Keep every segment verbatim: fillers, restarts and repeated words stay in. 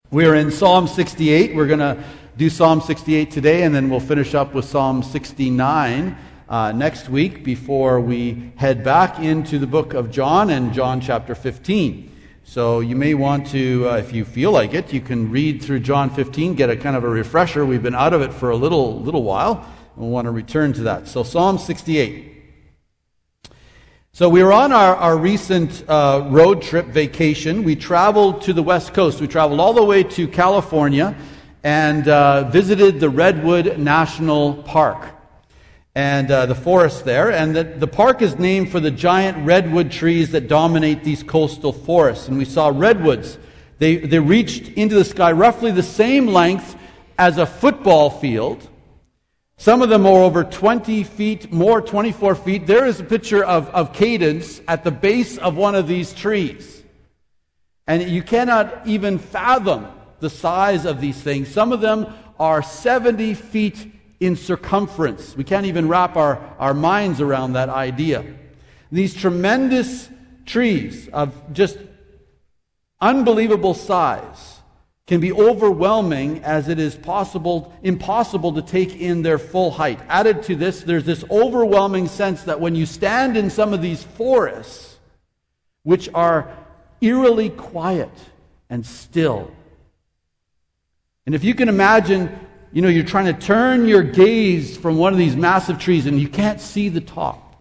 We're in Psalm sixty-eight. We're going to do Psalm sixty-eight today, and then we'll finish up with Psalm sixty-nine uh, next week before we head back into the book of John and John chapter fifteen. So you may want to, uh, if you feel like it, you can read through John fifteen, get a kind of a refresher. We've been out of it for a little little while, and we'll want to return to that. So Psalm sixty-eight. So we were on our, our recent uh, road trip vacation. We traveled to the West Coast. We traveled all the way to California and uh, visited the Redwood National Park and uh, the forest there. And the, the park is named for the giant redwood trees that dominate these coastal forests. And we saw redwoods. They, they reached into the sky roughly the same length as a football field. Some of them are over twenty feet, more, twenty-four feet. There is a picture of, of Cadence at the base of one of these trees. And you cannot even fathom the size of these things. Some of them are seventy feet in circumference. We can't even wrap our, our minds around that idea. These tremendous trees of just unbelievable size can be overwhelming, as it is possible, impossible to take in their full height. Added to this, there's this overwhelming sense that when you stand in some of these forests, which are eerily quiet and still, and if you can imagine, you know, you're trying to turn your gaze from one of these massive trees and you can't see the top,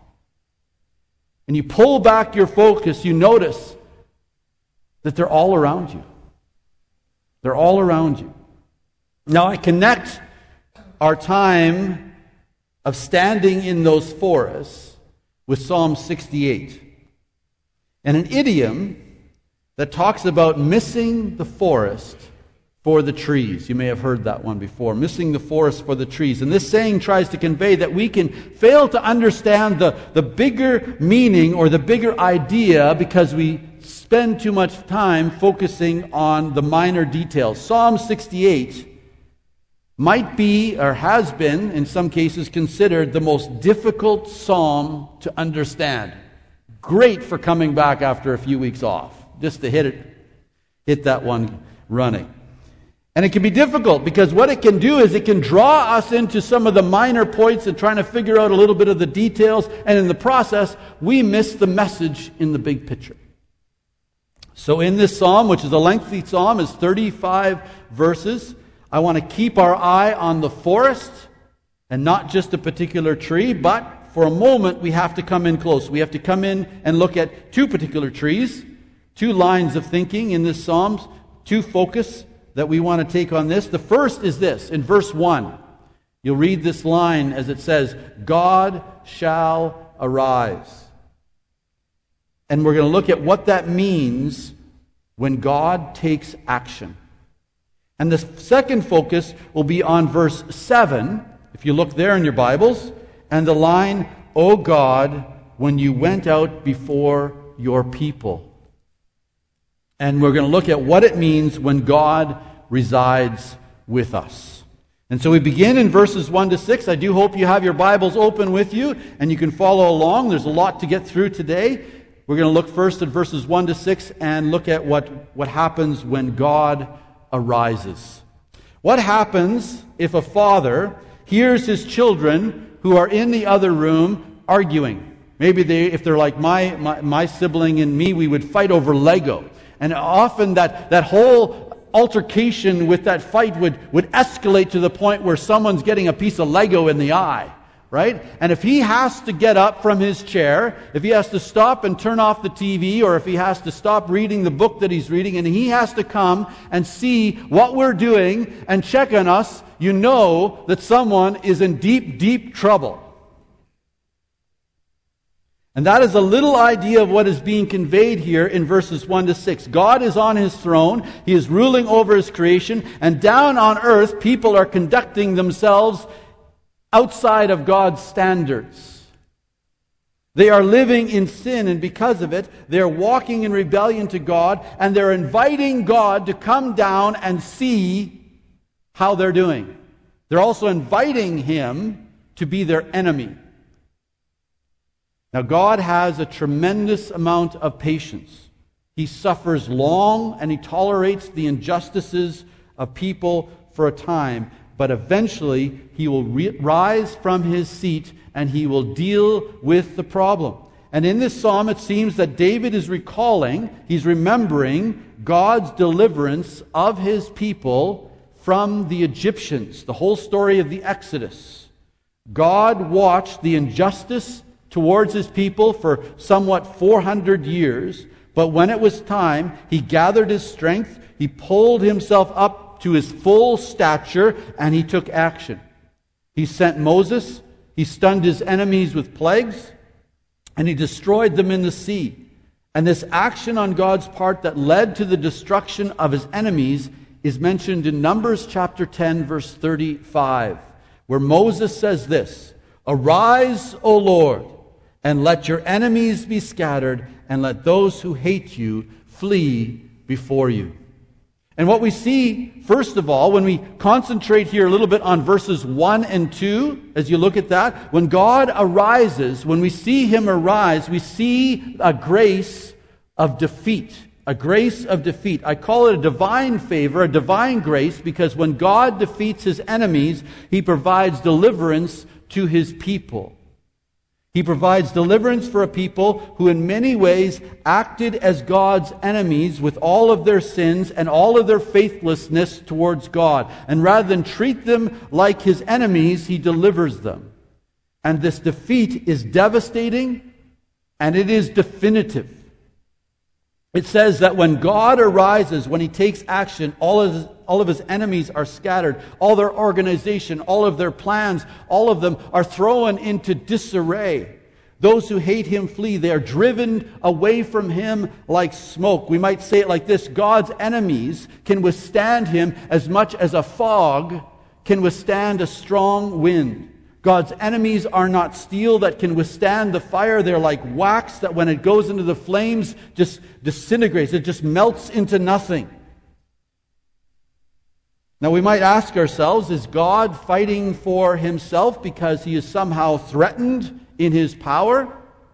and you pull back your focus, you notice that they're all around you. They're all around you. Now, I connect our time of standing in those forests with Psalm sixty-eight and an idiom that talks about missing the forest for the trees. You may have heard that one before, missing the forest for the trees. And this saying tries to convey that we can fail to understand the, the bigger meaning or the bigger idea because we spend too much time focusing on the minor details. Psalm sixty-eight might be, or has been, in some cases, considered the most difficult psalm to understand. Great for coming back after a few weeks off, just to hit it, hit that one running. And it can be difficult because what it can do is it can draw us into some of the minor points and trying to figure out a little bit of the details, and in the process, we miss the message in the big picture. So in this psalm, which is a lengthy psalm, is thirty-five verses. I want to keep our eye on the forest and not just a particular tree, but for a moment we have to come in close. We have to come in and look at two particular trees, two lines of thinking in this psalm, two focus that we want to take on this. The first is this, in verse one. You'll read this line as it says, God shall arise. And we're going to look at what that means when God takes action. And the second focus will be on verse seven, if you look there in your Bibles, and the line, O God, when you went out before your people. And we're going to look at what it means when God resides with us. And so we begin in verses one to six. I do hope you have your Bibles open with you, and you can follow along. There's a lot to get through today. We're going to look first at verses one to six and look at what, what happens when God arises. What happens if a father hears his children who are in the other room arguing? Maybe they, if they're like my, my, my sibling and me, we would fight over Lego. And often that, that whole altercation with that fight would, would escalate to the point where someone's getting a piece of Lego in the eye. Right? And if he has to get up from his chair, if he has to stop and turn off the T V, or if he has to stop reading the book that he's reading, and he has to come and see what we're doing and check on us, you know that someone is in deep, deep trouble. And that is a little idea of what is being conveyed here in verses one to six. God is on his throne. He is ruling over his creation. And down on earth, people are conducting themselves outside of God's standards. They are living in sin, and because of it, they're walking in rebellion to God, and they're inviting God to come down and see how they're doing. They're also inviting him to be their enemy. Now, God has a tremendous amount of patience. He suffers long and he tolerates the injustices of people for a time. But eventually he will re- rise from his seat and he will deal with the problem. And in this psalm it seems that David is recalling, he's remembering God's deliverance of his people from the Egyptians. The whole story of the Exodus. God watched the injustice towards his people for somewhat four hundred years. But when it was time, he gathered his strength, he pulled himself up to his full stature, and he took action. He sent Moses, he stunned his enemies with plagues, and he destroyed them in the sea. And this action on God's part that led to the destruction of his enemies is mentioned in Numbers chapter ten, verse thirty-five, where Moses says this, "Arise, O Lord, and let your enemies be scattered, and let those who hate you flee before you." And what we see, first of all, when we concentrate here a little bit on verses one and two, as you look at that, when God arises, when we see him arise, we see a grace of defeat. A grace of defeat. I call it a divine favor, a divine grace, because when God defeats his enemies, he provides deliverance to his people. He provides deliverance for a people who in many ways acted as God's enemies with all of their sins and all of their faithlessness towards God. And rather than treat them like his enemies, he delivers them. And this defeat is devastating and it is definitive. It says that when God arises, when he takes action, all of his, all of his enemies are scattered. All their organization, all of their plans, all of them are thrown into disarray. Those who hate him flee. They are driven away from him like smoke. We might say it like this: God's enemies can withstand him as much as a fog can withstand a strong wind. God's enemies are not steel that can withstand the fire. They're like wax that when it goes into the flames just disintegrates. It just melts into nothing. Now we might ask ourselves, is God fighting for himself because he is somehow threatened in his power?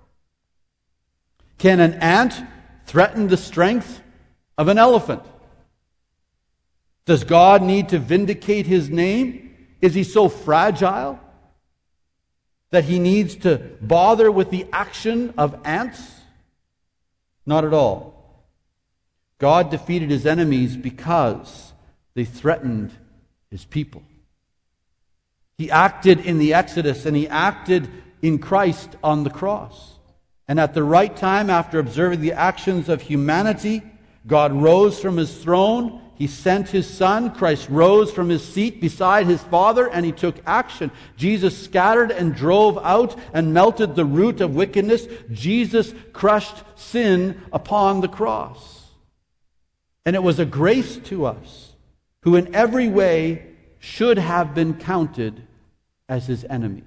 Can an ant threaten the strength of an elephant? Does God need to vindicate his name? Is he so fragile that he needs to bother with the action of ants? Not at all. God defeated his enemies because they threatened his people. He acted in the Exodus and he acted in Christ on the cross. And at the right time, after observing the actions of humanity, God rose from his throne. He sent his Son. Christ rose from his seat beside his Father, and he took action. Jesus scattered and drove out and melted the root of wickedness. Jesus crushed sin upon the cross. And it was a grace to us, who in every way should have been counted as his enemies.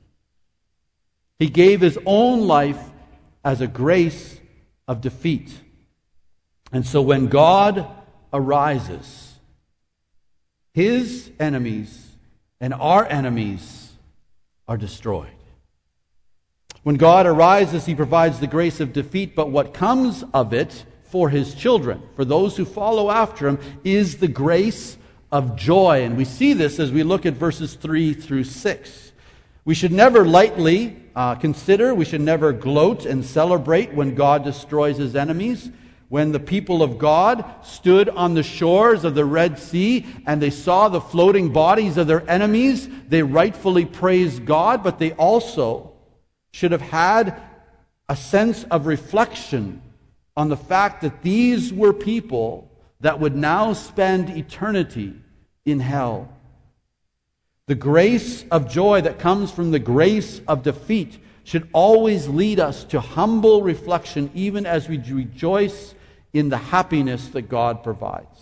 He gave his own life as a grace of defeat. And so when God arises, his enemies and our enemies are destroyed. When God arises, he provides the grace of defeat, but what comes of it for his children, for those who follow after him, is the grace of joy. And we see this as we look at verses three through six. We should never lightly uh, consider, we should never gloat and celebrate when God destroys his enemies. When the people of God stood on the shores of the Red Sea and they saw the floating bodies of their enemies, they rightfully praised God, but they also should have had a sense of reflection on the fact that these were people that would now spend eternity in hell. The grace of joy that comes from the grace of defeat should always lead us to humble reflection, even as we rejoice in the happiness that God provides.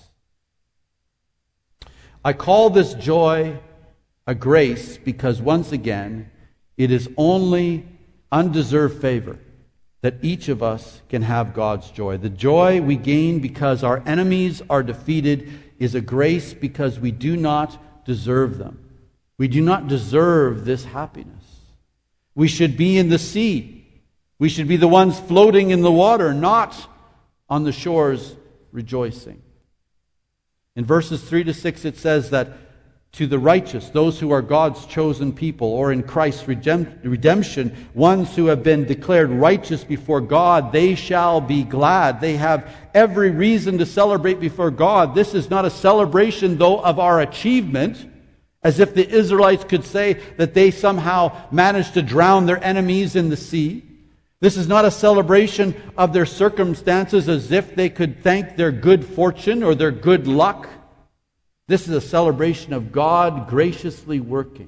I call this joy a grace because, once again, it is only undeserved favor that each of us can have God's joy. The joy we gain because our enemies are defeated is a grace because we do not deserve them. We do not deserve this happiness. We should be in the sea. We should be the ones floating in the water, not on the shores rejoicing. In verses three to six it says that to the righteous, those who are God's chosen people, or in Christ's redemp- redemption, ones who have been declared righteous before God, they shall be glad. They have every reason to celebrate before God. This is not a celebration, though, of our achievement, as if the Israelites could say that they somehow managed to drown their enemies in the sea. This is not a celebration of their circumstances as if they could thank their good fortune or their good luck. This is a celebration of God graciously working.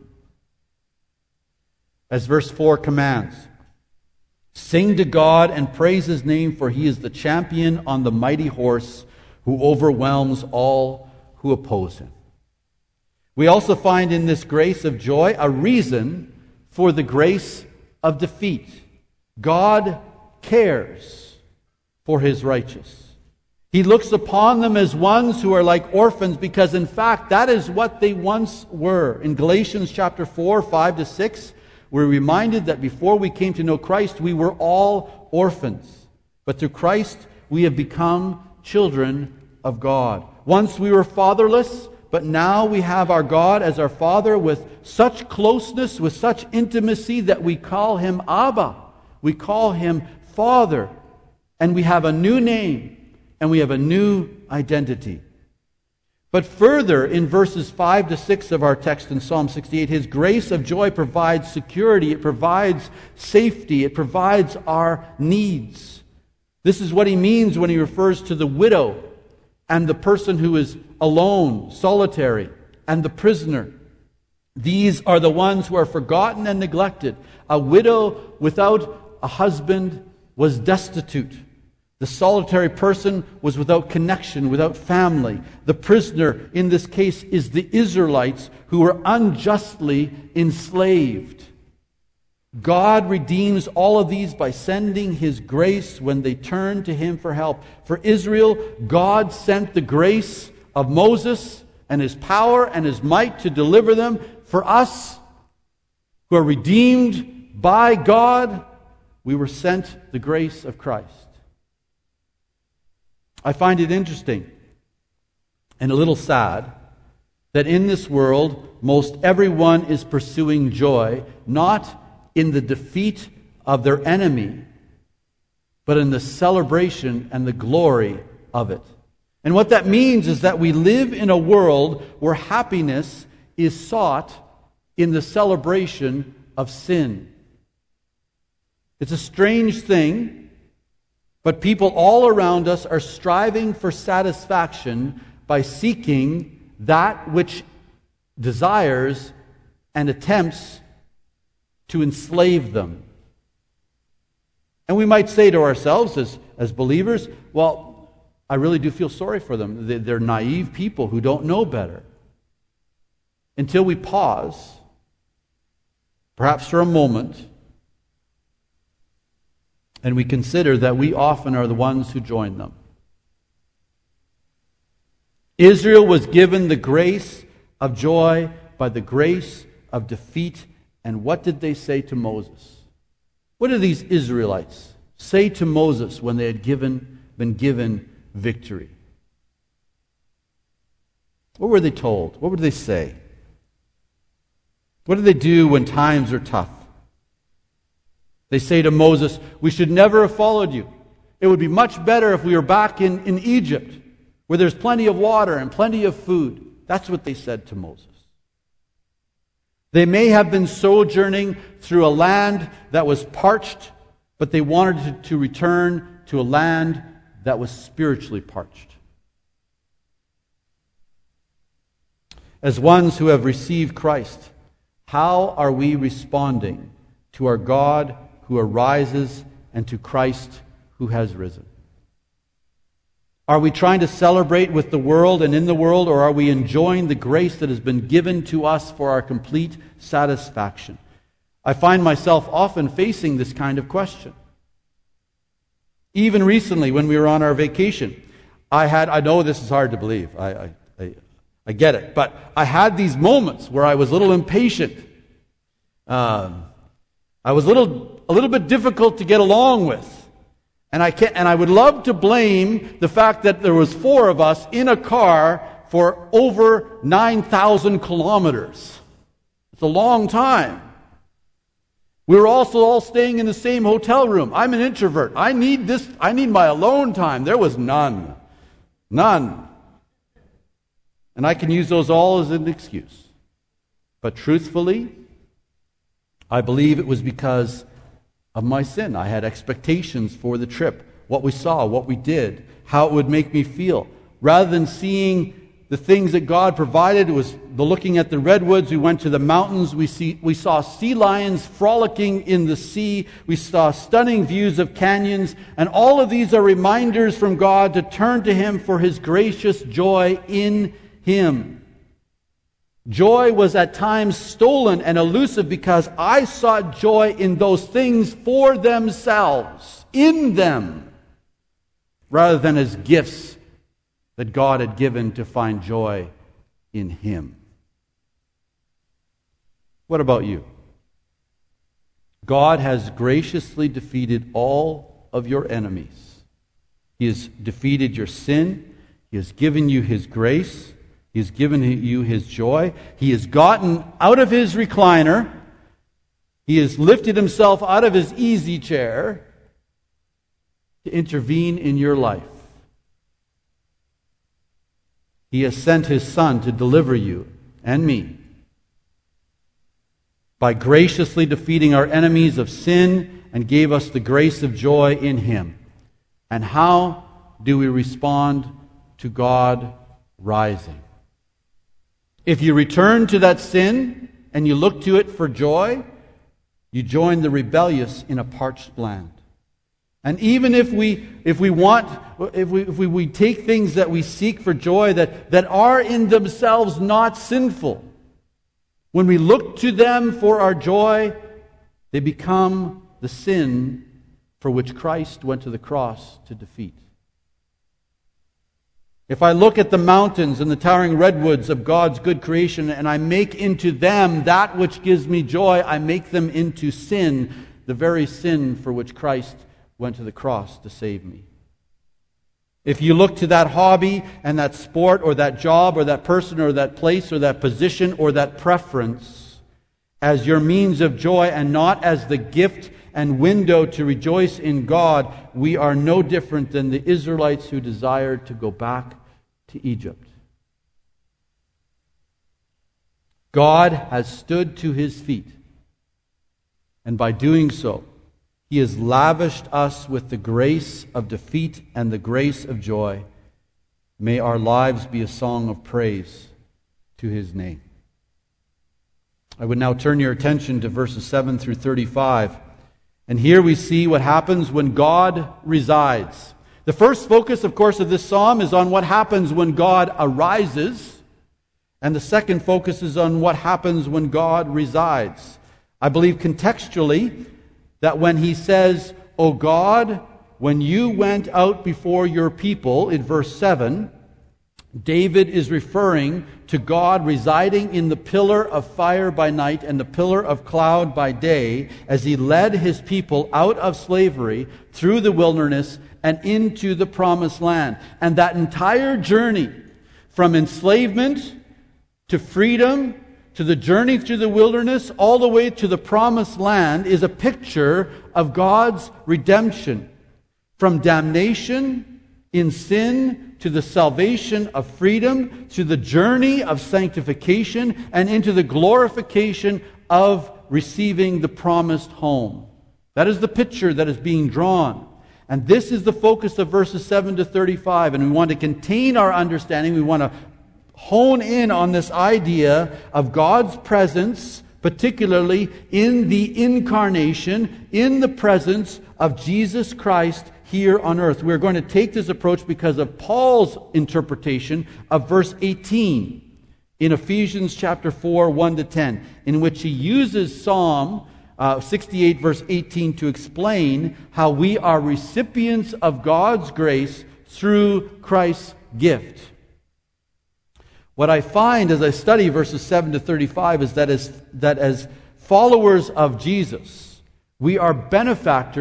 As verse four commands, sing to God and praise His name, for He is the champion on the mighty horse who overwhelms all who oppose Him. We also find in this grace of joy a reason for the grace of defeat. God cares for His righteous. He looks upon them as ones who are like orphans, because in fact that is what they once were. In Galatians chapter four, five to six, we're reminded that before we came to know Christ, we were all orphans. But through Christ, we have become children of God. Once we were fatherless, but now we have our God as our Father with such closeness, with such intimacy that we call Him Abba. We call Him Father. And we have a new name. And we have a new identity. But further, in verses five to six of our text in Psalm sixty-eight, His grace of joy provides security, it provides safety, it provides our needs. This is what He means when He refers to the widow and the person who is alone, solitary, and the prisoner. These are the ones who are forgotten and neglected. A widow without a husband was destitute. The solitary person was without connection, without family. The prisoner, in this case, is the Israelites who were unjustly enslaved. God redeems all of these by sending His grace when they turn to Him for help. For Israel, God sent the grace of Moses and His power and His might to deliver them. For us, who are redeemed by God, we were sent the grace of Christ. I find it interesting and a little sad that in this world, most everyone is pursuing joy, not in the defeat of their enemy, but in the celebration and the glory of it. And what that means is that we live in a world where happiness is sought in the celebration of sin. It's a strange thing. But people all around us are striving for satisfaction by seeking that which desires and attempts to enslave them. And we might say to ourselves as, as believers, well, I really do feel sorry for them. They're naive people who don't know better. Until we pause, perhaps for a moment, and we consider that we often are the ones who join them. Israel was given the grace of joy by the grace of defeat. And what did they say to Moses? What did these Israelites say to Moses when they had given, been given victory? What were they told? What would they say? What did they do when times are tough? They say to Moses, we should never have followed you. It would be much better if we were back in, in Egypt, where there's plenty of water and plenty of food. That's what they said to Moses. They may have been sojourning through a land that was parched, but they wanted to, to return to a land that was spiritually parched. As ones who have received Christ, how are we responding to our God who arises and to Christ who has risen? Are we trying to celebrate with the world and in the world, or are we enjoying the grace that has been given to us for our complete satisfaction? I find myself often facing this kind of question. Even recently, when we were on our vacation, I had, I know this is hard to believe, I, I, I, I get it, but I had these moments where I was a little impatient. Um, I was a little, a little bit difficult to get along with. And I can't, and I would love to blame the fact that there was four of us in a car for over nine thousand kilometers. It's a long time. We were also all staying in the same hotel room. I'm an introvert. I need this, I need my alone time. There was none. None. And I can use those all as an excuse. But truthfully, I believe it was because of my sin. I had expectations for the trip, what we saw, what we did, how it would make me feel. Rather than seeing the things that God provided, it was the looking at the redwoods. We went to the mountains. We see we saw sea lions frolicking in the sea. We saw stunning views of canyons. And all of these are reminders from God to turn to Him for His gracious joy in Him. Joy was at times stolen and elusive because I sought joy in those things for themselves, in them, rather than as gifts that God had given to find joy in Him. What about you? God has graciously defeated all of your enemies. He has defeated your sin. He has given you His grace. He has given you His joy. He has gotten out of His recliner. He has lifted Himself out of His easy chair to intervene in your life. He has sent His Son to deliver you and me by graciously defeating our enemies of sin and gave us the grace of joy in Him. And how do we respond to God rising? If you return to that sin and you look to it for joy, you join the rebellious in a parched land. And even if we if we want if we if we, we take things that we seek for joy that, that are in themselves not sinful, when we look to them for our joy, they become the sin for which Christ went to the cross to defeat. If I look at the mountains and the towering redwoods of God's good creation and I make into them that which gives me joy, I make them into sin, the very sin for which Christ went to the cross to save me. If you look to that hobby and that sport or that job or that person or that place or that position or that preference as your means of joy and not as the gift and window to rejoice in God, we are no different than the Israelites who desired to go back to Egypt. God has stood to His feet, and by doing so, He has lavished us with the grace of defeat and the grace of joy. May our lives be a song of praise to His name. I would now turn your attention to verses seven through thirty-five. And here we see what happens when God resides. The first focus, of course, of this psalm is on what happens when God arises. And the second focus is on what happens when God resides. I believe contextually that when he says, "O God, when you went out before your people," in verse seven, David is referring to God residing in the pillar of fire by night and the pillar of cloud by day as He led His people out of slavery through the wilderness and into the promised land. And that entire journey from enslavement to freedom to the journey through the wilderness all the way to the promised land is a picture of God's redemption from damnation in sin to the salvation of freedom, to the journey of sanctification, and into the glorification of receiving the promised home. That is the picture that is being drawn. And this is the focus of verses seven to thirty-five. And we want to contain our understanding. We want to hone in on this idea of God's presence, particularly in the incarnation, in the presence of Jesus Christ here on earth. We're going to take this approach because of Paul's interpretation of verse eighteen in Ephesians chapter four, one to ten, in which he uses Psalm uh, sixty-eight, verse eighteen, to explain how we are recipients of God's grace through Christ's gift. What I find as I study verses seven to thirty-five is that as, that as followers of Jesus, we are benefactors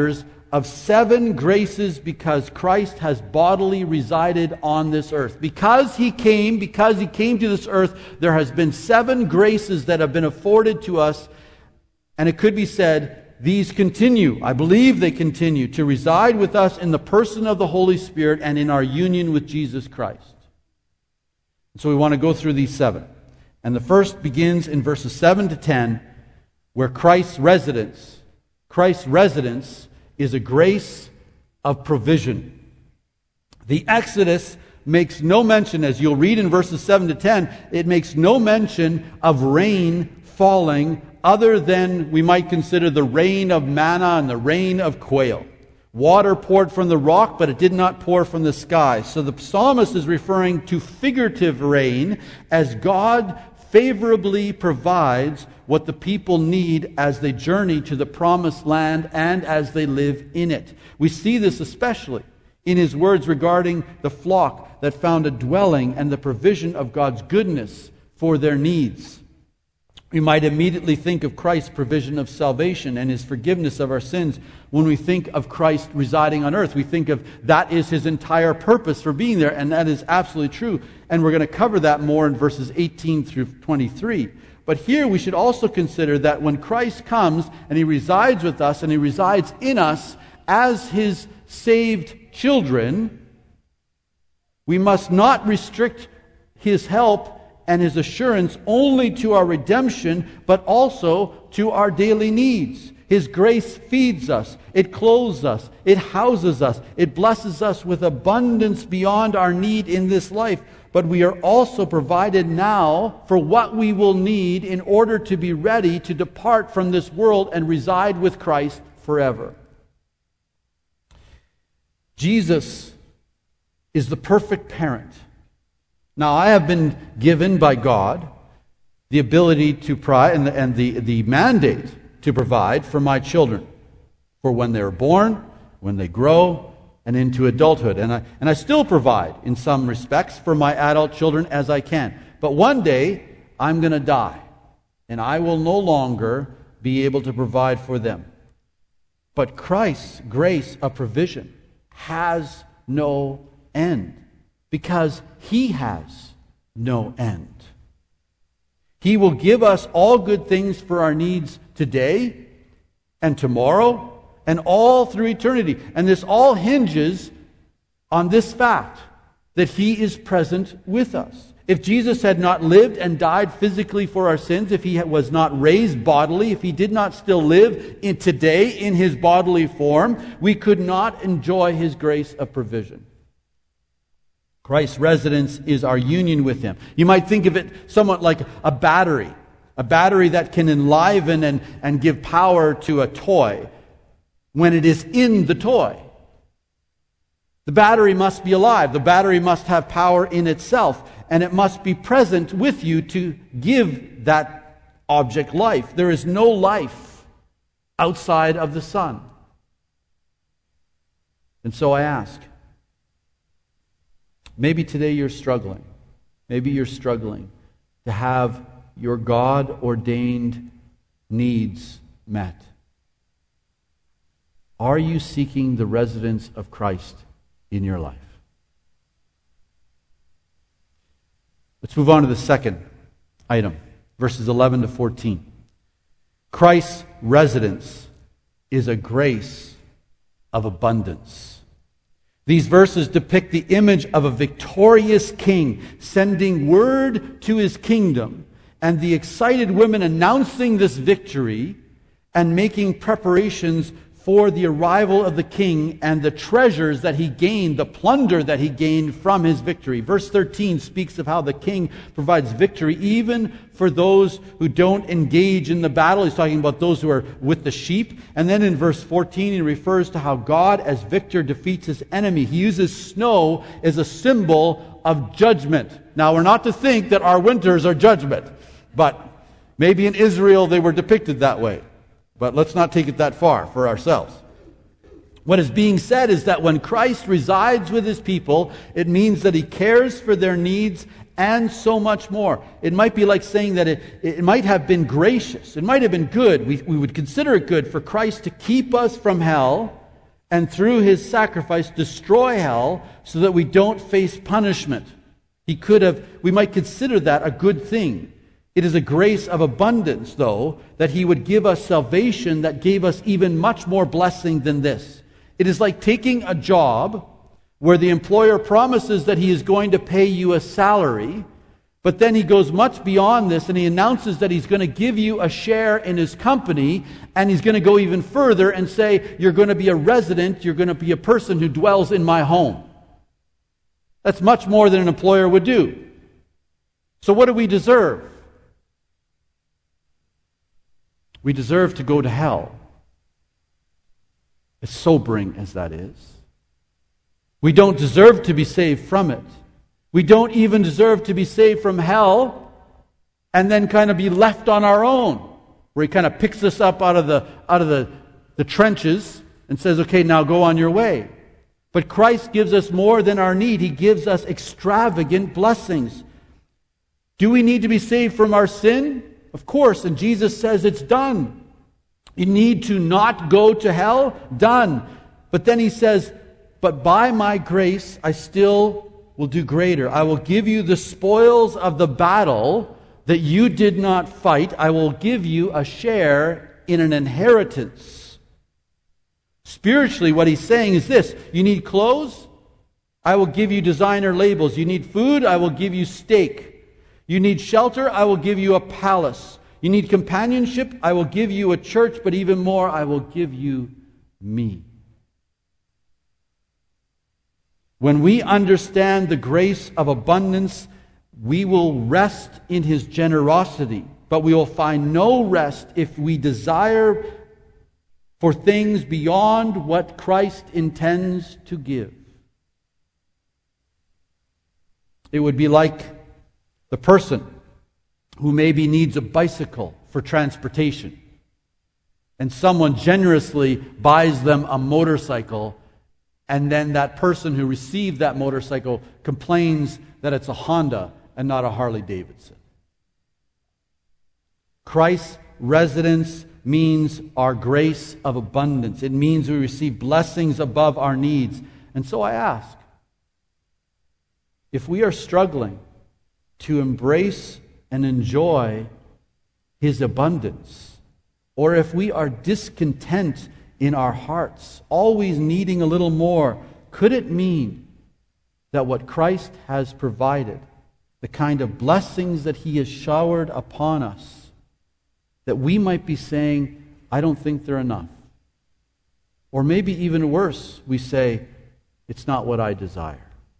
of seven graces because Christ has bodily resided on this earth. Because he came, because he came to this earth, there has been seven graces that have been afforded to us, and it could be said, these continue, I believe they continue, to reside with us in the person of the Holy Spirit and in our union with Jesus Christ. So we want to go through these seven. And the first begins in verses seven to ten, where Christ's residence, Christ's residence is a grace of provision. The Exodus makes no mention, as you'll read in verses seven to ten, it makes no mention of rain falling other than we might consider the rain of manna and the rain of quail. Water poured from the rock, but it did not pour from the sky. So the psalmist is referring to figurative rain as God favorably provides what the people need as they journey to the promised land and as they live in it. We see this especially in his words regarding the flock that found a dwelling and the provision of God's goodness for their needs. We might immediately think of Christ's provision of salvation and his forgiveness of our sins. When we think of Christ residing on earth, we think of that is his entire purpose for being there, and that is absolutely true. And we're going to cover that more in verses eighteen through twenty-three. But here we should also consider that when Christ comes and he resides with us and he resides in us as his saved children, we must not restrict his help and his assurance only to our redemption, but also to our daily needs. His grace feeds us, it clothes us, it houses us, it blesses us with abundance beyond our need in this life. But we are also provided now for what we will need in order to be ready to depart from this world and reside with Christ forever. Jesus is the perfect parent. Now, I have been given by God the ability to provide and, the, and the, the mandate to provide for my children, for when they're born, when they grow, and into adulthood. And I, and I still provide, in some respects, for my adult children as I can. But one day, I'm going to die, and I will no longer be able to provide for them. But Christ's grace of provision has no end, because he has no end. He will give us all good things for our needs today and tomorrow and all through eternity. And this all hinges on this fact, that he is present with us. If Jesus had not lived and died physically for our sins, if he was not raised bodily, if he did not still live in today in his bodily form, we could not enjoy his grace of provision. Christ's residence is our union with him. You might think of it somewhat like a battery, a battery that can enliven and, and give power to a toy when it is in the toy. The battery must be alive. The battery must have power in itself, and it must be present with you to give that object life. There is no life outside of the sun. And so I ask, maybe today you're struggling. Maybe you're struggling to have your God-ordained needs met. Are you seeking the residence of Christ in your life? Let's move on to the second item, verses eleven to fourteen. Christ's residence is a grace of abundance. These verses depict the image of a victorious king sending word to his kingdom, and the excited women announcing this victory and making preparations for the arrival of the king and the treasures that he gained, the plunder that he gained from his victory. Verse thirteen speaks of how the king provides victory even for those who don't engage in the battle. He's talking about those who are with the sheep. And then in verse fourteen, he refers to how God, as victor, defeats his enemy. He uses snow as a symbol of judgment. Now, we're not to think that our winters are judgment, but maybe in Israel they were depicted that way. But let's not take it that far for ourselves. What is being said is that when Christ resides with his people, it means that he cares for their needs and so much more. It might be like saying that it, it might have been gracious. It might have been good. We, we would consider it good for Christ to keep us from hell and through his sacrifice destroy hell so that we don't face punishment. He could have, we might consider that a good thing. It is a grace of abundance, though, that he would give us salvation that gave us even much more blessing than this. It is like taking a job where the employer promises that he is going to pay you a salary, but then he goes much beyond this and he announces that he's going to give you a share in his company, and he's going to go even further and say, you're going to be a resident, you're going to be a person who dwells in my home. That's much more than an employer would do. So what do we deserve? We deserve to go to hell. As sobering as that is. We don't deserve to be saved from it. We don't even deserve to be saved from hell and then kind of be left on our own, where he kind of picks us up out of the out of the, the trenches and says, okay, now go on your way. But Christ gives us more than our need. He gives us extravagant blessings. Do we need to be saved from our sin? Of course, and Jesus says it's done. You need to not go to hell? Done. But then he says, but by my grace I still will do greater. I will give you the spoils of the battle that you did not fight. I will give you a share in an inheritance. Spiritually, what he's saying is this: you need clothes? I will give you designer labels. You need food? I will give you steak. You need shelter? I will give you a palace. You need companionship? I will give you a church, but even more, I will give you me. When we understand the grace of abundance, we will rest in his generosity, but we will find no rest if we desire for things beyond what Christ intends to give. It would be like the person who maybe needs a bicycle for transportation, and someone generously buys them a motorcycle, and then that person who received that motorcycle complains that it's a Honda and not a Harley Davidson. Christ's residence means our grace of abundance. It means we receive blessings above our needs. And so I ask, if we are struggling to embrace and enjoy his abundance, or if we are discontent in our hearts, always needing a little more, could it mean that what Christ has provided, the kind of blessings that he has showered upon us, that we might be saying, I don't think they're enough? Or maybe even worse, we say, it's not what I desire.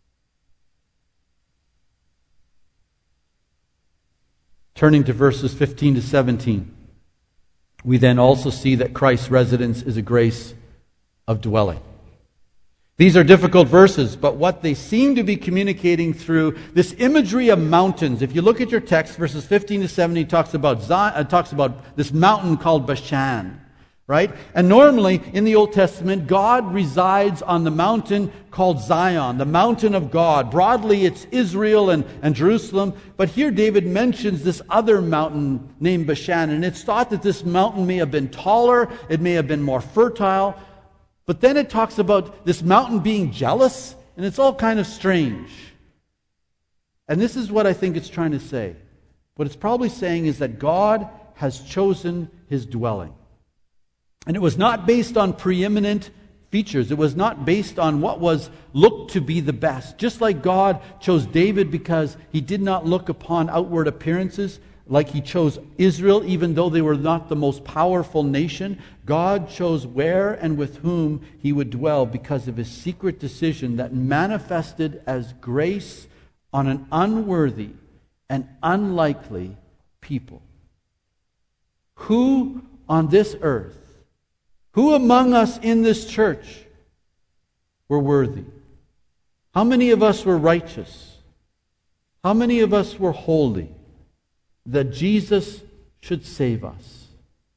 Turning to verses fifteen to seventeen, we then also see that Christ's residence is a grace of dwelling. These are difficult verses, but what they seem to be communicating through this imagery of mountains. If you look at your text, verses fifteen to seventeen talks about Zion, uh, talks about this mountain called Bashan, right? And normally in the Old Testament, God resides on the mountain called Zion, the mountain of God. Broadly, it's Israel and, and Jerusalem. But here David mentions this other mountain named Bashan, and it's thought that this mountain may have been taller, it may have been more fertile. But then it talks about this mountain being jealous, and it's all kind of strange. And this is what I think it's trying to say. What it's probably saying is that God has chosen his dwelling. And it was not based on preeminent features. It was not based on what was looked to be the best. Just like God chose David because he did not look upon outward appearances, like he chose Israel, even though they were not the most powerful nation, God chose where and with whom he would dwell because of his secret decision that manifested as grace on an unworthy and unlikely people. Who on this earth, who among us in this church were worthy? How many of us were righteous? How many of us were holy that Jesus should save us?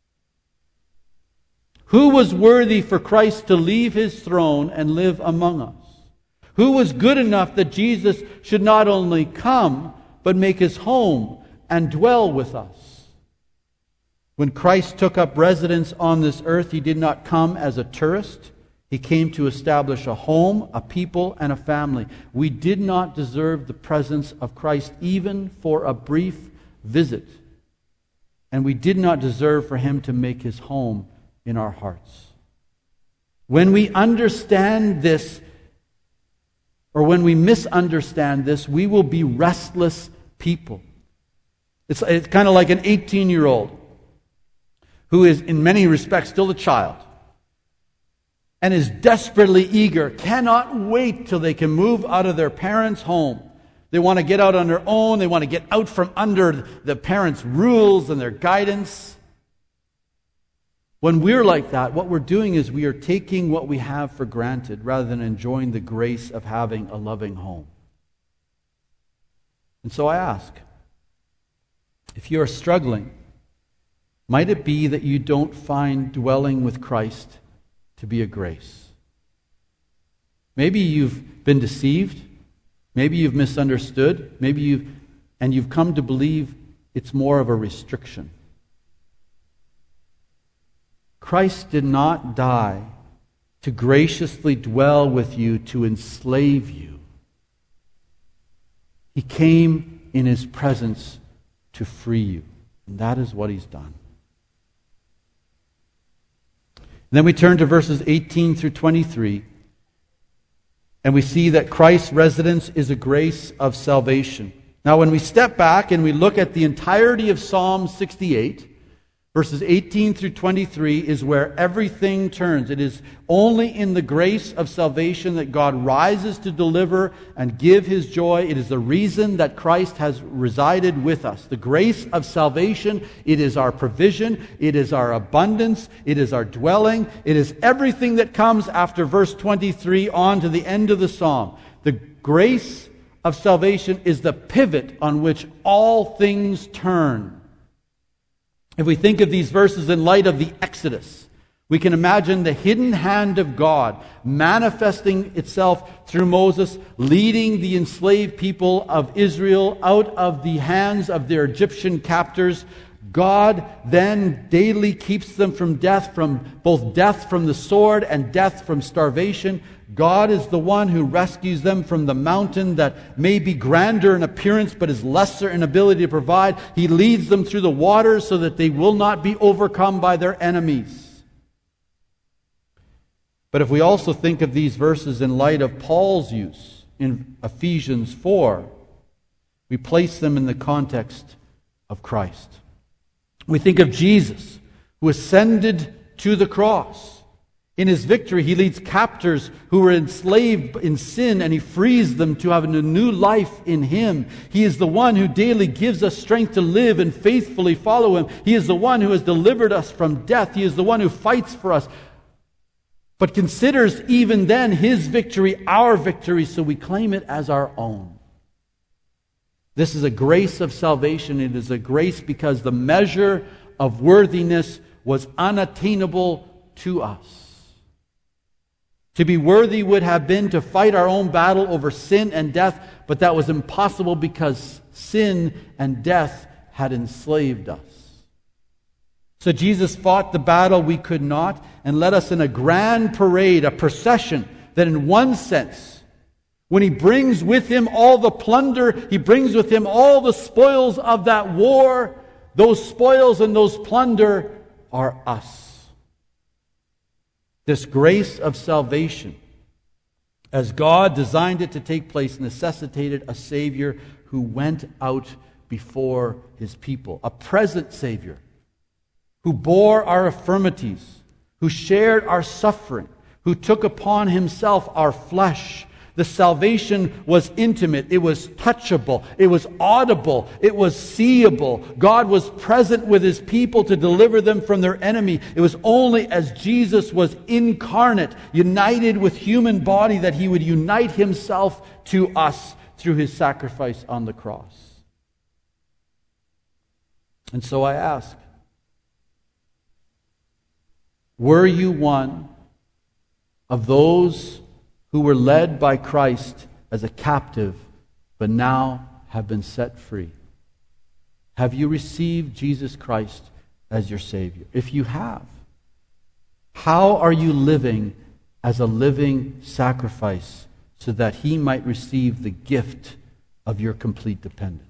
Who was worthy for Christ to leave his throne and live among us? Who was good enough that Jesus should not only come, but make his home and dwell with us? When Christ took up residence on this earth, he did not come as a tourist. He came to establish a home, a people, and a family. We did not deserve the presence of Christ even for a brief visit. And we did not deserve for Him to make His home in our hearts. When we understand this, or when we misunderstand this, we will be restless people. It's, it's kind of like an eighteen-year-old who is in many respects still a child and is desperately eager, cannot wait till they can move out of their parents' home. They want to get out on their own. They want to get out from under the parents' rules and their guidance. When we're like that, what we're doing is we are taking what we have for granted rather than enjoying the grace of having a loving home. And so I ask, if you are struggling, might it be that you don't find dwelling with Christ to be a grace? Maybe you've been deceived. Maybe you've misunderstood. Maybe you've, and you've come to believe it's more of a restriction. Christ did not die to graciously dwell with you to enslave you. He came in His presence to free you. And that is what He's done. And then we turn to verses eighteen through twenty-three. And we see that Christ's residence is a grace of salvation. Now, when we step back and we look at the entirety of Psalm sixty-eight, verses eighteen through twenty-three is where everything turns. It is only in the grace of salvation that God rises to deliver and give His joy. It is the reason that Christ has resided with us. The grace of salvation, it is our provision, it is our abundance, it is our dwelling, it is everything that comes after verse twenty-three on to the end of the psalm. The grace of salvation is the pivot on which all things turn. If we think of these verses in light of the Exodus, we can imagine the hidden hand of God manifesting itself through Moses, leading the enslaved people of Israel out of the hands of their Egyptian captors. God then daily keeps them from death, from both death from the sword and death from starvation. God is the one who rescues them from the mountain that may be grander in appearance but is lesser in ability to provide. He leads them through the waters so that they will not be overcome by their enemies. But if we also think of these verses in light of Paul's use in Ephesians four, we place them in the context of Christ. We think of Jesus, who ascended to the cross. In His victory, He leads captors who were enslaved in sin, and He frees them to have a new life in Him. He is the one who daily gives us strength to live and faithfully follow Him. He is the one who has delivered us from death. He is the one who fights for us, but considers even then His victory our victory, so we claim it as our own. This is a grace of salvation. It is a grace because the measure of worthiness was unattainable to us. To be worthy would have been to fight our own battle over sin and death, but that was impossible because sin and death had enslaved us. So Jesus fought the battle we could not and led us in a grand parade, a procession that in one sense, when He brings with Him all the plunder, He brings with Him all the spoils of that war, those spoils and those plunder are us. This grace of salvation, as God designed it to take place, necessitated a Savior who went out before His people. A present Savior who bore our infirmities, who shared our suffering, who took upon Himself our flesh. The salvation was intimate. It was touchable. It was audible. It was seeable. God was present with His people to deliver them from their enemy. It was only as Jesus was incarnate, united with human body, that He would unite Himself to us through His sacrifice on the cross. And so I ask, were you one of those who were led by Christ as a captive, but now have been set free? Have you received Jesus Christ as your Savior? If you have, how are you living as a living sacrifice so that he might receive the gift of your complete dependence.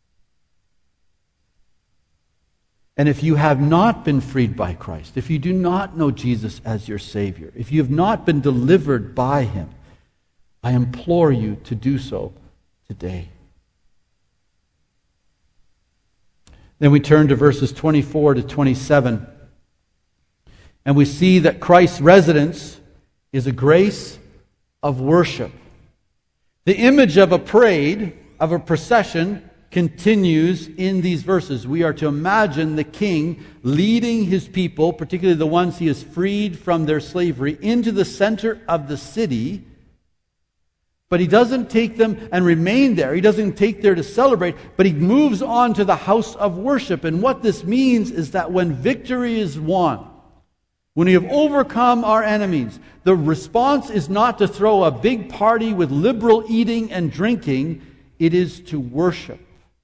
And if you have not been freed by Christ, if you do not know Jesus as your Savior, if you have not been delivered by him, I implore you to do so today. Then we turn to verses twenty-four to twenty-seven, and we see that Christ's residence is a grace of worship. The image of a parade, of a procession, continues in these verses. We are to imagine the king leading his people, particularly the ones he has freed from their slavery, into the center of the city. But he doesn't take them and remain there. He doesn't take there to celebrate, but he moves on to the house of worship. And what this means is that when victory is won, when we have overcome our enemies, the response is not to throw a big party with liberal eating and drinking. It is to worship.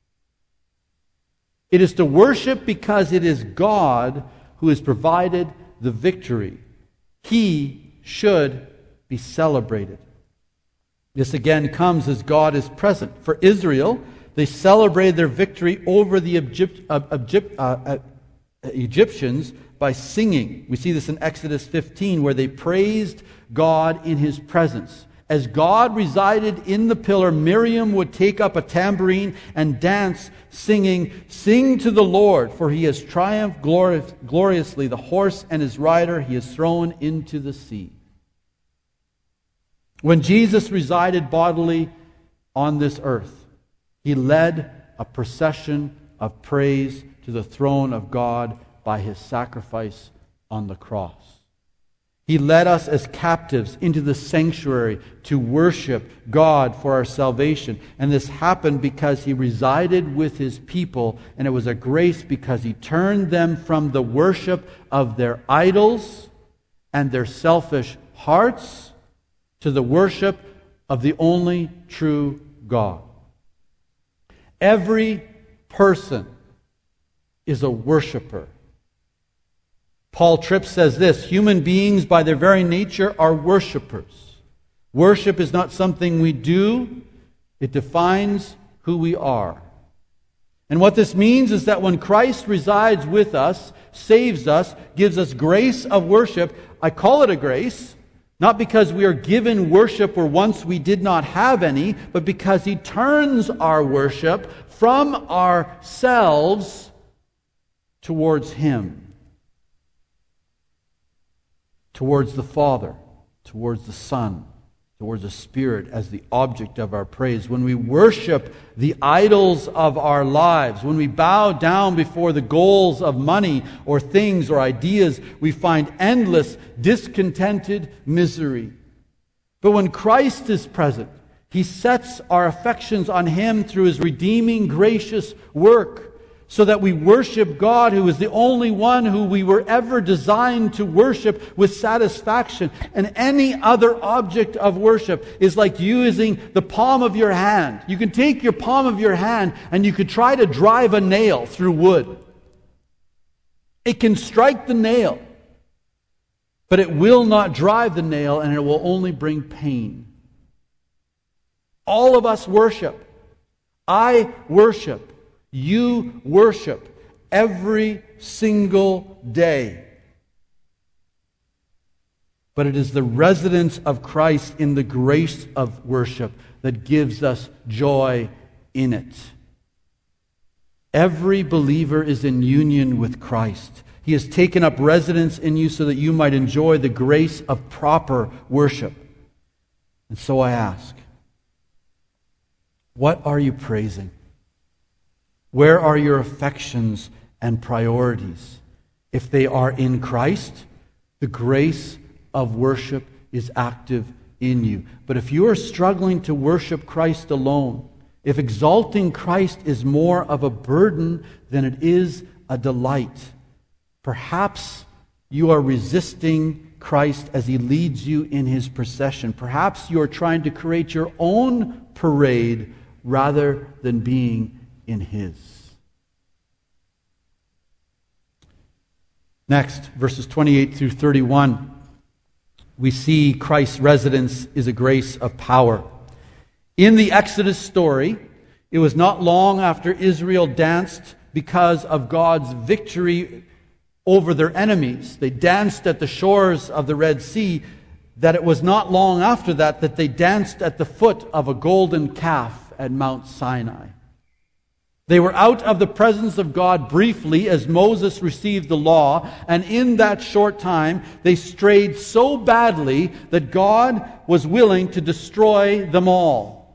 It is to worship because it is God who has provided the victory. He should be celebrated. This again comes as God is present. For Israel, they celebrated their victory over the Egypt, uh, Egypt, uh, uh, Egyptians by singing. We see this in Exodus fifteen, where they praised God in his presence. As God resided in the pillar, Miriam would take up a tambourine and dance, singing, "Sing to the Lord, for he has triumphed glori- gloriously. The horse and his rider he has thrown into the sea." When Jesus resided bodily on this earth, he led a procession of praise to the throne of God by his sacrifice on the cross. He led us as captives into the sanctuary to worship God for our salvation. And this happened because he resided with his people, and it was a grace because he turned them from the worship of their idols and their selfish hearts to the worship of the only true God. Every person is a worshiper. Paul Tripp says this: human beings by their very nature are worshipers. Worship is not something we do, it defines who we are. And what this means is that when Christ resides with us, saves us, gives us grace of worship, I call it a grace, not because we are given worship where once we did not have any, but because he turns our worship from ourselves towards him, towards the Father, towards the Son, towards the Spirit as the object of our praise. When we worship the idols of our lives, when we bow down before the goals of money or things or ideas, we find endless discontented misery. But when Christ is present, he sets our affections on him through his redeeming, gracious work, so that we worship God, who is the only one who we were ever designed to worship with satisfaction. And any other object of worship is like using the palm of your hand. You can take your palm of your hand and you could try to drive a nail through wood. It can strike the nail, but it will not drive the nail, and it will only bring pain. All of us worship. I worship. You worship every single day. But it is the residence of Christ in the grace of worship that gives us joy in it. Every believer is in union with Christ. He has taken up residence in you so that you might enjoy the grace of proper worship. And so I ask, what are you praising? Where are your affections and priorities? If they are in Christ, the grace of worship is active in you. But if you are struggling to worship Christ alone, if exalting Christ is more of a burden than it is a delight, perhaps you are resisting Christ as he leads you in his procession. Perhaps you are trying to create your own parade rather than being in his. Next, verses twenty-eight through thirty-one. we see Christ's residence is a grace of power. In the Exodus story, it was not long after Israel danced because of God's victory over their enemies. They danced at the shores of the Red Sea, that it was not long after that that they danced at the foot of a golden calf at Mount Sinai. They were out of the presence of God briefly as Moses received the law, and in that short time they strayed so badly that God was willing to destroy them all.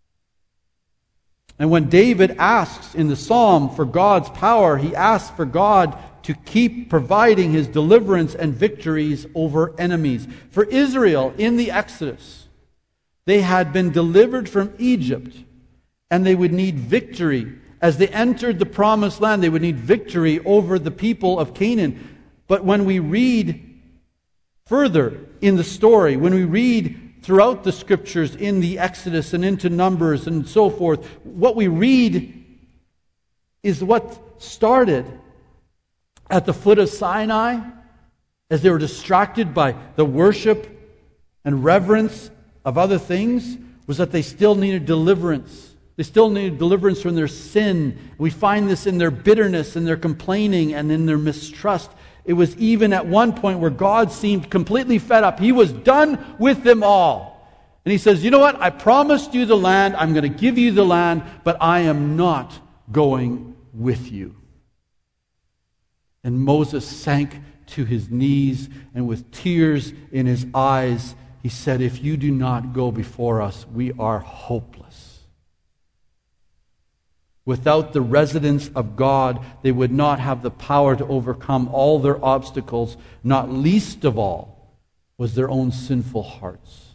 And when David asks in the psalm for God's power, he asks for God to keep providing his deliverance and victories over enemies. For Israel in the Exodus, they had been delivered from Egypt, and they would need victory. As they entered the promised land, they would need victory over the people of Canaan. But when we read further in the story, when we read throughout the scriptures in the Exodus and into Numbers and so forth, what we read is what started at the foot of Sinai as they were distracted by the worship and reverence of other things, was that they still needed deliverance. They still needed deliverance from their sin. We find this in their bitterness and their complaining and in their mistrust. It was even at one point where God seemed completely fed up. He was done with them all. And he says, you know what? I promised you the land. I'm going to give you the land, but I am not going with you. And Moses sank to his knees, and with tears in his eyes, he said, if you do not go before us, we are hopeless. Without the residence of God, they would not have the power to overcome all their obstacles, not least of all was their own sinful hearts.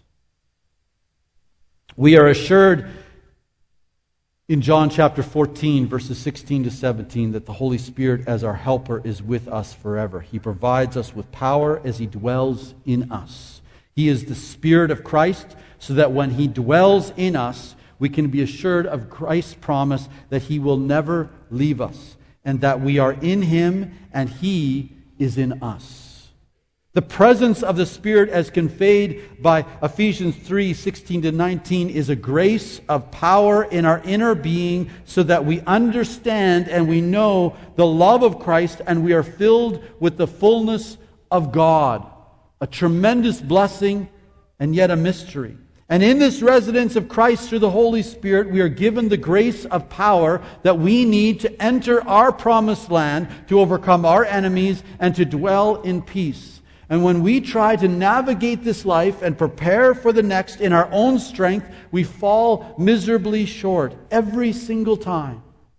We are assured in John chapter fourteen, verses sixteen to seventeen, that the Holy Spirit as our helper is with us forever. He provides us with power as He dwells in us. He is the Spirit of Christ, so that when He dwells in us, we can be assured of Christ's promise that He will never leave us, and that we are in Him and He is in us. The presence of the Spirit, as conveyed by Ephesians three, sixteen to nineteen, is a grace of power in our inner being, so that we understand and we know the love of Christ, and we are filled with the fullness of God. A tremendous blessing and yet a mystery. And in this residence of Christ through the Holy Spirit, we are given the grace of power that we need to enter our promised land, to overcome our enemies, and to dwell in peace. And when we try to navigate this life and prepare for the next in our own strength, we fall miserably short every single time.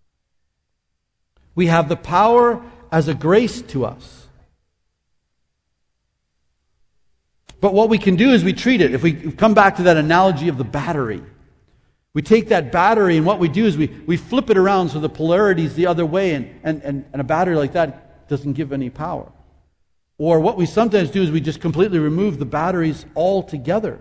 We have the power as a grace to us. But what we can do is we treat it. If we come back to that analogy of the battery, we take that battery and what we do is we, we flip it around so the polarity is the other way, and, and, and, and a battery like that doesn't give any power. Or what we sometimes do is we just completely remove the batteries altogether.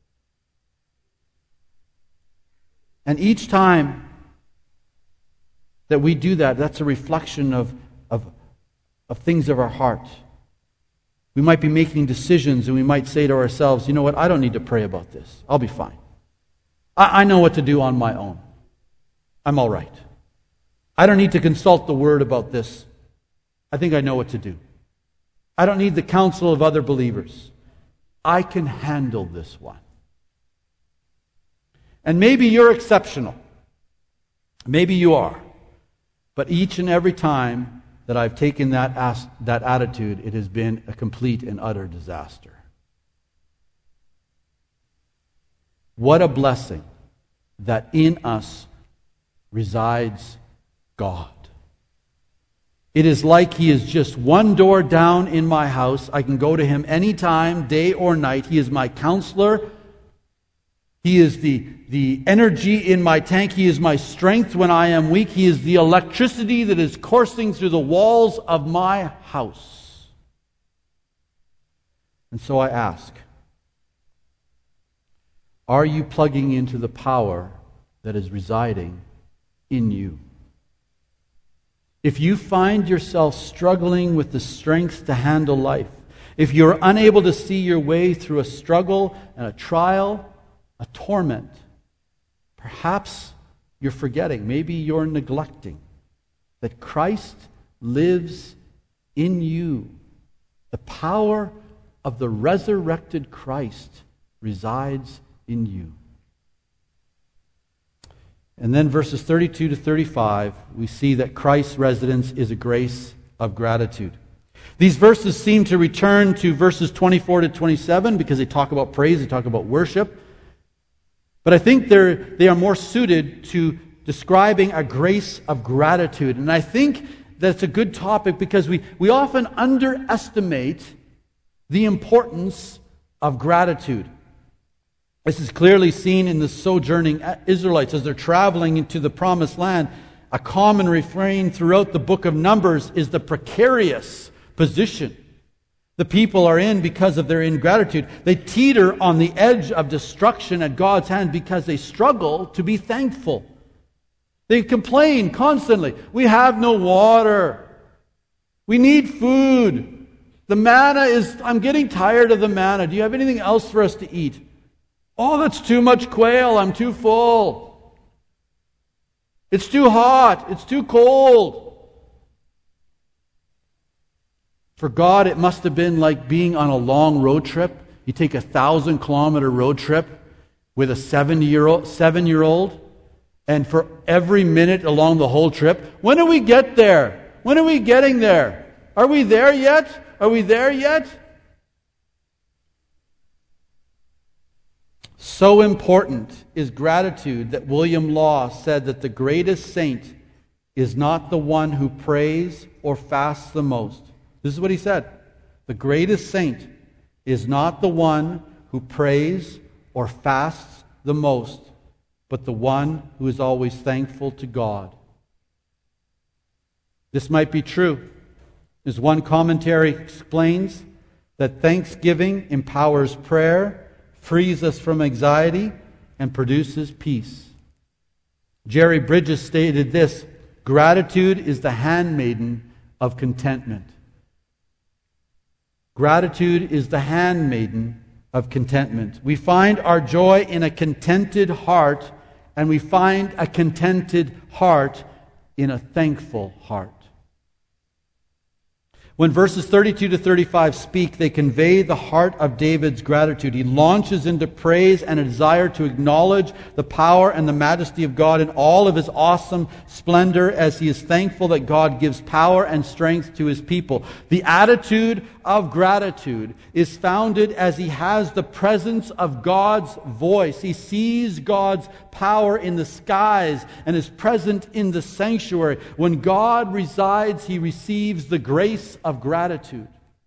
And each time that we do that, that's a reflection of, of, of things of our heart. We might be making decisions and we might say to ourselves, you know what, I don't need to pray about this. I'll be fine. I, I know what to do on my own. I'm all right. I don't need to consult the Word about this. I think I know what to do. I don't need the counsel of other believers. I can handle this one. And maybe you're exceptional. Maybe you are. But each and every time that I've taken that as, that attitude, it has been a complete and utter disaster. What a blessing that in us resides God. It is like He is just one door down in my house. I can go to Him anytime, day or night. He is my counselor. He is the, the energy in my tank. He is my strength when I am weak. He is the electricity that is coursing through the walls of my house. And so I ask, are you plugging into the power that is residing in you? If you find yourself struggling with the strength to handle life, if you're unable to see your way through a struggle and a trial, a torment, perhaps you're forgetting, maybe you're neglecting that Christ lives in you. The power of the resurrected Christ resides in you. And then verses thirty-two to thirty-five, we see that Christ's residence is a grace of gratitude. These verses seem to return to verses twenty-four to twenty-seven because they talk about praise, they talk about worship. But I think they're, they are more suited to describing a grace of gratitude. And I think that's a good topic because we, we often underestimate the importance of gratitude. This is clearly seen in the sojourning Israelites as they're traveling into the promised land. A common refrain throughout the book of Numbers is the precarious position the people are in because of their ingratitude. They teeter on the edge of destruction at God's hand because they struggle to be thankful. They complain constantly. We have no water. We need food. The manna is, I'm getting tired of the manna. Do you have anything else for us to eat? Oh, that's too much quail. I'm too full. It's too hot. It's too cold. For God, it must have been like being on a long road trip. You take a thousand kilometer road trip with a seven-year-old, seven-year-old, and for every minute along the whole trip, when do we get there? When are we getting there? Are we there yet? Are we there yet? So important is gratitude that William Law said that the greatest saint is not the one who prays or fasts the most. This is what he said. The greatest saint is not the one who prays or fasts the most, but the one who is always thankful to God. This might be true. As one commentary explains, that thanksgiving empowers prayer, frees us from anxiety, and produces peace. Jerry Bridges stated this: gratitude is the handmaiden of contentment. Gratitude is the handmaiden of contentment. We find our joy in a contented heart, and we find a contented heart in a thankful heart. When verses thirty-two to thirty-five speak, they convey the heart of David's gratitude. He launches into praise and a desire to acknowledge the power and the majesty of God in all of His awesome splendor as he is thankful that God gives power and strength to His people. The attitude of gratitude is founded as he has the presence of God's voice. He sees God's power in the skies and is present in the sanctuary. When God resides, he receives the grace of gratitude.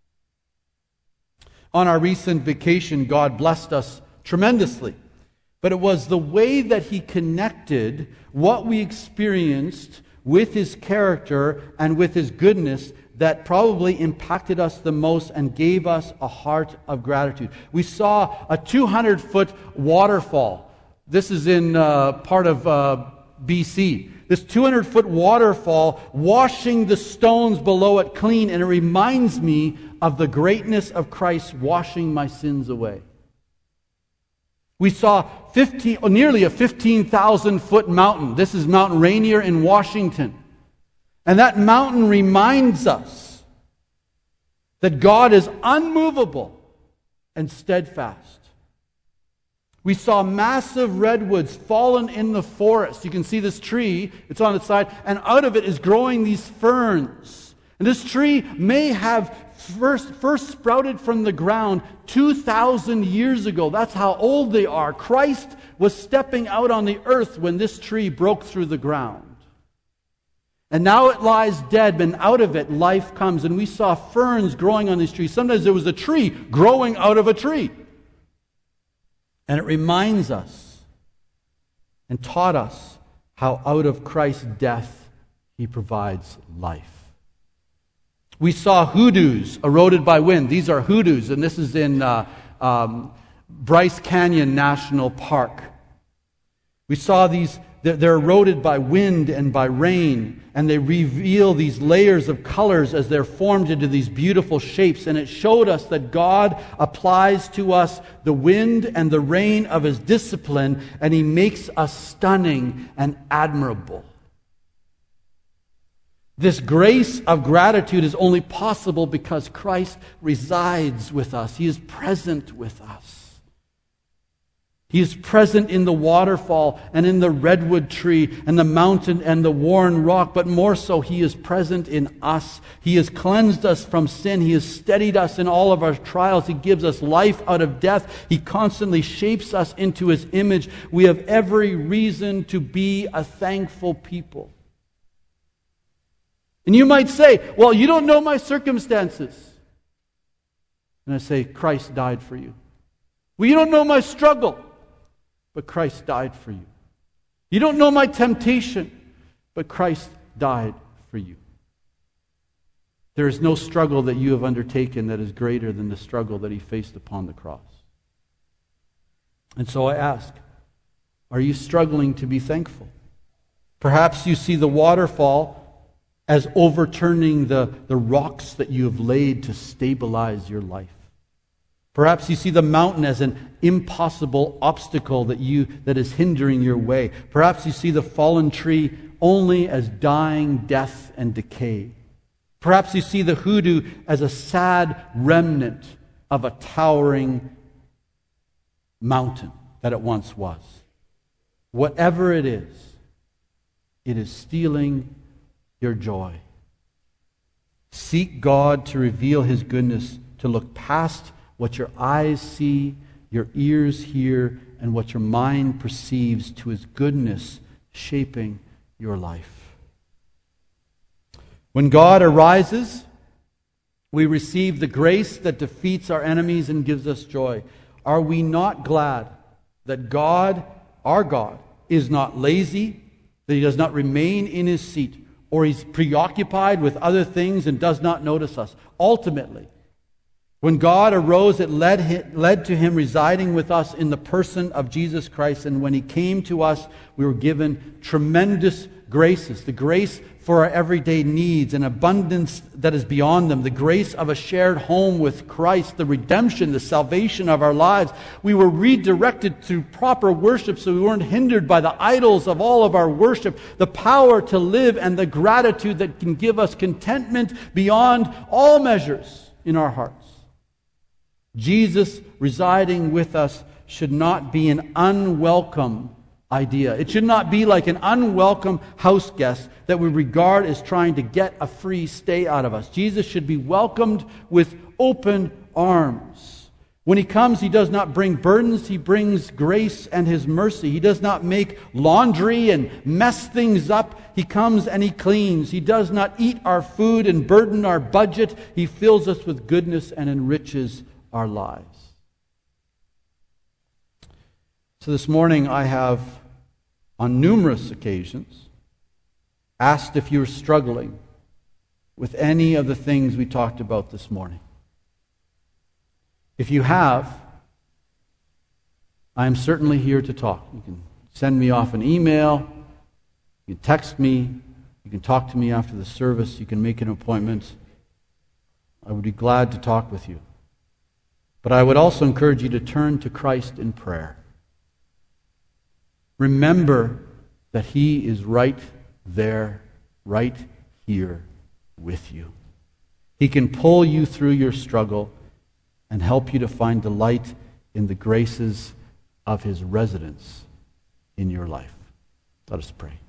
On our recent vacation, God blessed us tremendously. But it was the way that He connected what we experienced with His character and with His goodness that probably impacted us the most and gave us a heart of gratitude. We saw a two hundred foot waterfall. This is in uh, part of uh, B C. This two hundred foot waterfall washing the stones below it clean, and it reminds me of the greatness of Christ washing my sins away. We saw fifteen, nearly a fifteen thousand foot mountain. This is Mount Rainier in Washington. And that mountain reminds us that God is unmovable and steadfast. We saw massive redwoods fallen in the forest. You can see this tree, it's on its side, and out of it is growing these ferns. And this tree may have first, first sprouted from the ground two thousand years ago. That's how old they are. Christ was stepping out on the earth when this tree broke through the ground. And now it lies dead, and out of it life comes. And we saw ferns growing on these trees. Sometimes there was a tree growing out of a tree. And it reminds us and taught us how out of Christ's death He provides life. We saw hoodoos eroded by wind. These are hoodoos, and this is in uh, um, Bryce Canyon National Park. We saw these They're, they're eroded by wind and by rain, and they reveal these layers of colors as they're formed into these beautiful shapes. And it showed us that God applies to us the wind and the rain of His discipline, and He makes us stunning and admirable. This grace of gratitude is only possible because Christ resides with us. He is present with us. He is present in the waterfall and in the redwood tree and the mountain and the worn rock, but more so, He is present in us. He has cleansed us from sin. He has steadied us in all of our trials. He gives us life out of death. He constantly shapes us into His image. We have every reason to be a thankful people. And you might say, well, you don't know my circumstances. And I say, Christ died for you. Well, you don't know my struggle, but Christ died for you. You don't know my temptation, but Christ died for you. There is no struggle that you have undertaken that is greater than the struggle that He faced upon the cross. And so I ask, are you struggling to be thankful? Perhaps you see the waterfall as overturning the, the rocks that you have laid to stabilize your life. Perhaps you see the mountain as an impossible obstacle that you that is hindering your way. Perhaps you see the fallen tree only as dying death and decay. Perhaps you see the hoodoo as a sad remnant of a towering mountain that it once was. Whatever it is, it is stealing your joy. Seek God to reveal His goodness, to look past what your eyes see, your ears hear, and what your mind perceives to His goodness shaping your life. When God arises, we receive the grace that defeats our enemies and gives us joy. Are we not glad that God, our God, is not lazy, that He does not remain in His seat, or He's preoccupied with other things and does not notice us? Ultimately, when God arose, it led, him, led to Him residing with us in the person of Jesus Christ. And when He came to us, we were given tremendous graces. The grace for our everyday needs, an abundance that is beyond them. The grace of a shared home with Christ, the redemption, the salvation of our lives. We were redirected to proper worship so we weren't hindered by the idols of all of our worship. The power to live and the gratitude that can give us contentment beyond all measures in our hearts. Jesus residing with us should not be an unwelcome idea. It should not be like an unwelcome house guest that we regard as trying to get a free stay out of us. Jesus should be welcomed with open arms. When He comes, He does not bring burdens. He brings grace and His mercy. He does not make laundry and mess things up. He comes and He cleans. He does not eat our food and burden our budget. He fills us with goodness and enriches our lives. So this morning I have, on numerous occasions, asked if you're struggling with any of the things we talked about this morning. If you have, I am certainly here to talk. You can send me off an email, you can text me, you can talk to me after the service, you can make an appointment. I would be glad to talk with you. But I would also encourage you to turn to Christ in prayer. Remember that He is right there, right here with you. He can pull you through your struggle and help you to find delight in the graces of His residence in your life. Let us pray.